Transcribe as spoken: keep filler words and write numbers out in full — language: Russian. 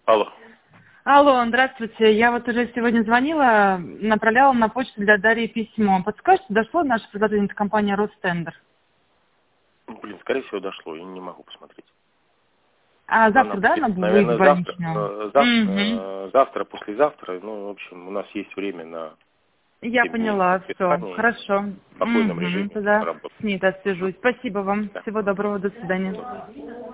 Алло. Алло, здравствуйте. Я вот уже сегодня звонила, направляла на почту для Дарьи письмо. Подскажите, дошло наше предложение от компании Ростендер? Блин, скорее всего, дошло, я не могу посмотреть. А завтра, Она да, будет, она будет наверное, в завтра, больничном? э, завтра, Угу. э, завтра, послезавтра. Ну, в общем, у нас есть время на Я семь дней поняла, все, подписания и хорошо. в спокойном Угу. режиме Тогда работать. с ней отсвяжусь. Спасибо вам. Да. Всего доброго, до Всё. свидания.